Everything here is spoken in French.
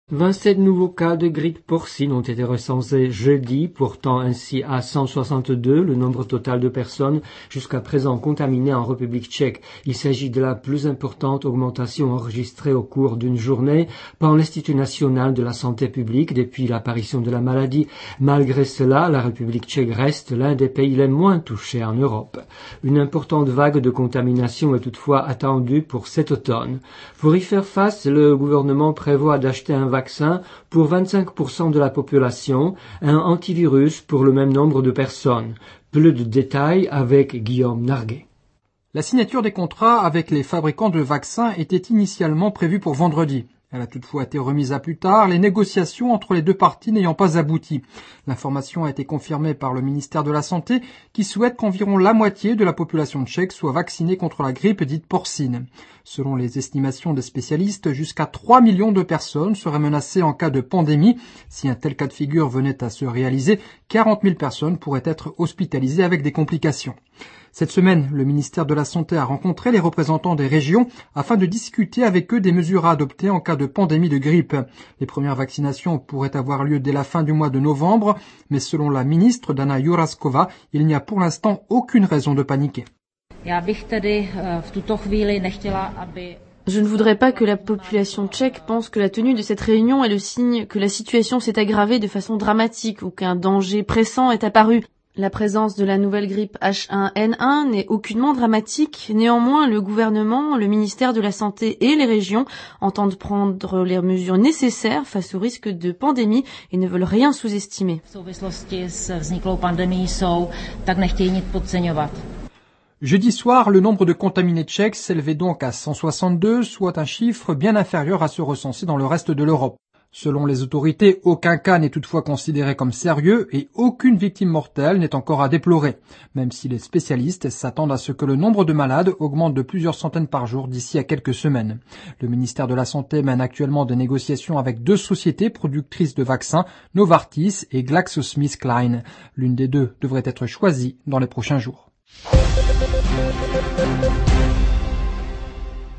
27 nouveaux cas de grippe porcine ont été recensés jeudi, portant ainsi à 162 le nombre total de personnes jusqu'à présent contaminées en République tchèque. Il s'agit de la plus importante augmentation enregistrée au cours d'une journée par l'Institut national de la santé publique depuis l'apparition de la maladie. Malgré cela, la République tchèque reste l'un des pays les moins touchés en Europe. Une importante vague de contamination est toutefois attendue pour cet automne. Pour y faire face, le gouvernement prévoit d'acheter un vaccin pour 25% de la population, un antivirus pour le même nombre de personnes. Plus de détails avec Guillaume Narguet. La signature des contrats avec les fabricants de vaccins était initialement prévue pour vendredi. Elle a toutefois été remise à plus tard, les négociations entre les deux parties n'ayant pas abouti. L'information a été confirmée par le ministère de la Santé qui souhaite qu'environ la moitié de la population tchèque soit vaccinée contre la grippe dite porcine. Selon les estimations des spécialistes, jusqu'à 3 millions de personnes seraient menacées en cas de pandémie. Si un tel cas de figure venait à se réaliser, 40 000 personnes pourraient être hospitalisées avec des complications. Cette semaine, le ministère de la Santé a rencontré les représentants des régions afin de discuter avec eux des mesures à adopter en cas de pandémie de grippe. Les premières vaccinations pourraient avoir lieu dès la fin du mois de novembre, mais selon la ministre Dana Juraskova, il n'y a pour l'instant aucune raison de paniquer. Je ne voudrais pas que la population tchèque pense que la tenue de cette réunion est le signe que la situation s'est aggravée de façon dramatique ou qu'un danger pressant est apparu. La présence de la nouvelle grippe H1N1 n'est aucunement dramatique. Néanmoins, le gouvernement, le ministère de la Santé et les régions entendent prendre les mesures nécessaires face au risque de pandémie et ne veulent rien sous-estimer. Jeudi soir, le nombre de contaminés tchèques s'élevait donc à 162, soit un chiffre bien inférieur à ceux recensés dans le reste de l'Europe. Selon les autorités, aucun cas n'est toutefois considéré comme sérieux et aucune victime mortelle n'est encore à déplorer, même si les spécialistes s'attendent à ce que le nombre de malades augmente de plusieurs centaines par jour d'ici à quelques semaines. Le ministère de la Santé mène actuellement des négociations avec deux sociétés productrices de vaccins, Novartis et GlaxoSmithKline. L'une des deux devrait être choisie dans les prochains jours.